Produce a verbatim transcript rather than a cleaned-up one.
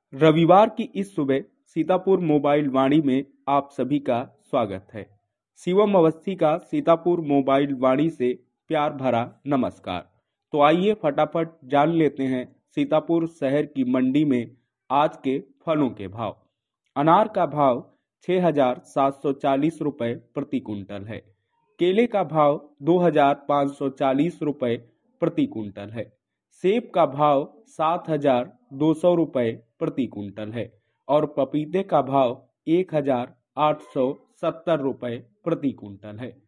रविवार की इस सुबह सीतापुर मोबाइल वाणी में आप सभी का स्वागत है। शिवम अवस्थी का सीतापुर मोबाइल वाणी से प्यार भरा नमस्कार। तो आइए फटाफट जान लेते हैं सीतापुर शहर की मंडी में आज के फलों के भाव। अनार का भाव छः हजार सात सौ चालीस रुपये प्रति कुंटल है। केले का भाव दो हजार पाँच सौ चालीस रुपये प्रति कुंटल है। सेब का भाव सात हजार दो सौ रुपये प्रति कुंटल है और पपीते का भाव एक हजार आठ सौ सत्तर रुपये प्रति कुंटल है।